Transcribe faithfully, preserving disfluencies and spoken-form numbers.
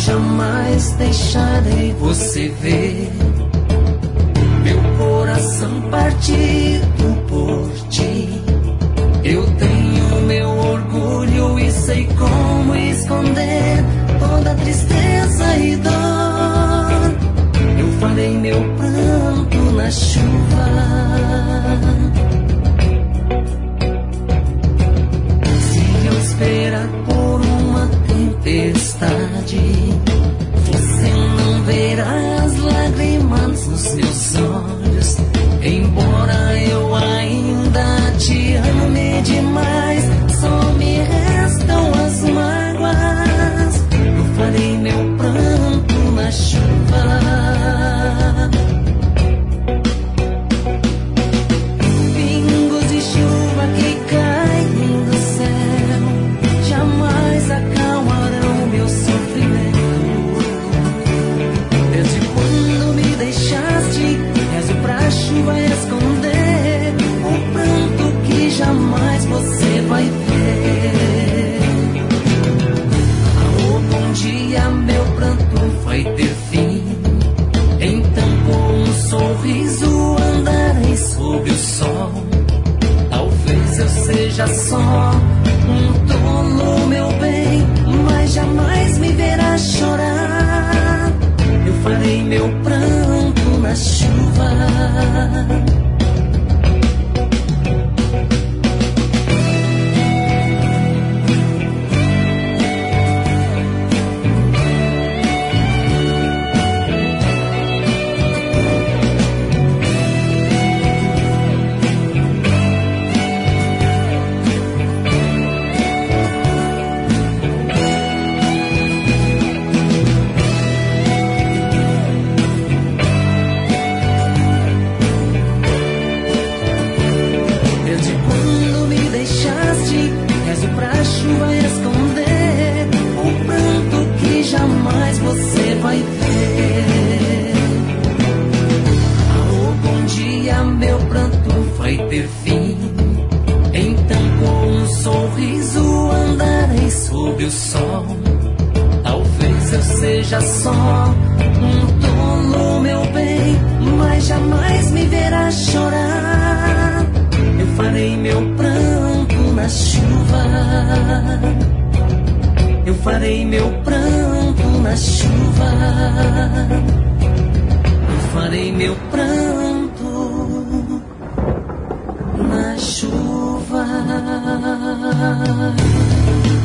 jamais deixarei você ver meu coração partido por ti. Eu tenho meu orgulho e sei como esconder toda tristeza e dor. Eu farei meu pranto na chuva. Se eu esperar por uma tempestade, você não verá as lágrimas nos meus olhos. Embora eu ainda te ame demais, só me restam as mágoas. Eu farei meu pranto na chuva. Pingos de chuva que caem do céu jamais acalmarão meu sofrimento. Desde quando me deixaste, rezo pra chuva esconder o pranto que jamais você vai ver. Ah, algum dia meu pranto vai ter fim, então com um sorriso andarei sob o sol. Talvez eu seja só um tolo, meu bem, mas jamais me verá chorar. Eu farei meu pranto na chuva. Seja só um tolo, meu bem, mas jamais me verá chorar. Eu farei meu pranto na chuva. Eu farei meu pranto na chuva. Eu farei meu pranto na chuva.